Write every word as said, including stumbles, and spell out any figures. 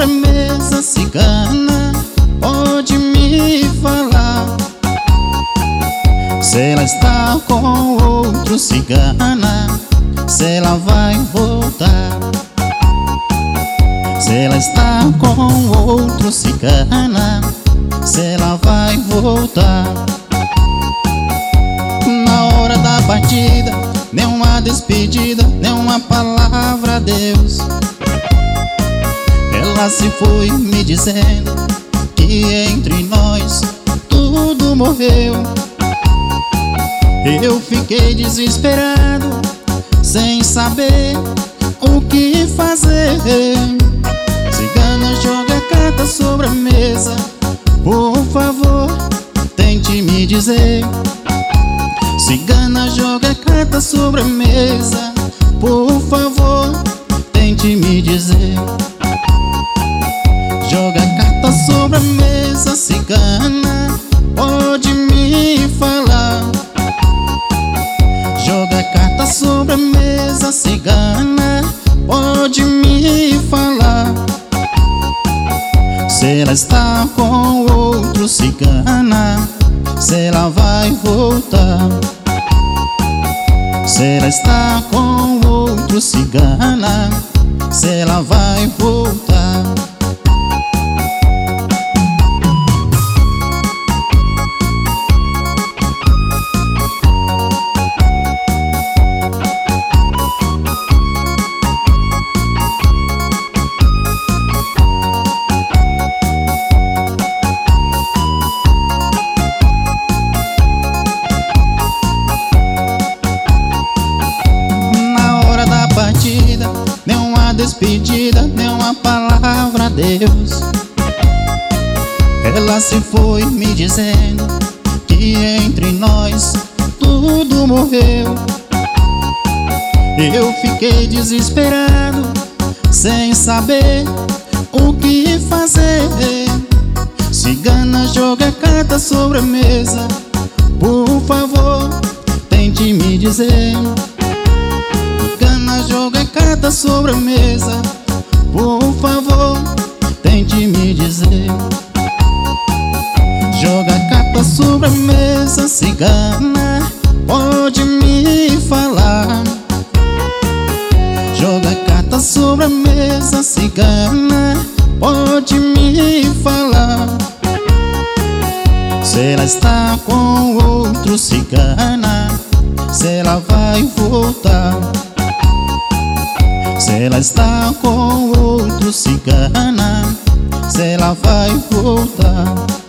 sobre a mesa, cigana, pode me falar. Se ela está com outro, cigana, se ela vai voltar. Se ela está com outro, cigana, se ela vai voltar. Na hora da partida, nem uma despedida, nem uma palavra adeus. Ela se foi me dizendo que entre nós tudo morreu. Eu fiquei desesperado, sem saber o que fazer. Cigana, joga a carta sobre a mesa, por favor, tente me dizer. Cigana, joga a carta sobre a mesa, por favor, tente me dizer. Joga a carta sobre a mesa, cigana, pode me falar. Joga a carta sobre a mesa, cigana, pode me falar. Se ela está com outro, cigana, se ela vai voltar. Se ela está com outro, cigana, se ela vai voltar. Nem uma despedida, nem uma palavra adeus. Ela se foi me dizendo que entre nós tudo morreu. Eu fiquei desesperado, sem saber o que fazer. Cigana, joga a carta sobre a mesa, por favor, tente me dizer. Cigana, joga a carta sobre a mesa, por favor, tente me dizer. Joga a carta sobre a mesa, cigana, pode me falar. Joga a carta sobre a mesa, cigana, pode me falar. Se ela está com outro, cigana, se ela vai voltar. Se ela está com outro, cigana, se ela vai voltar.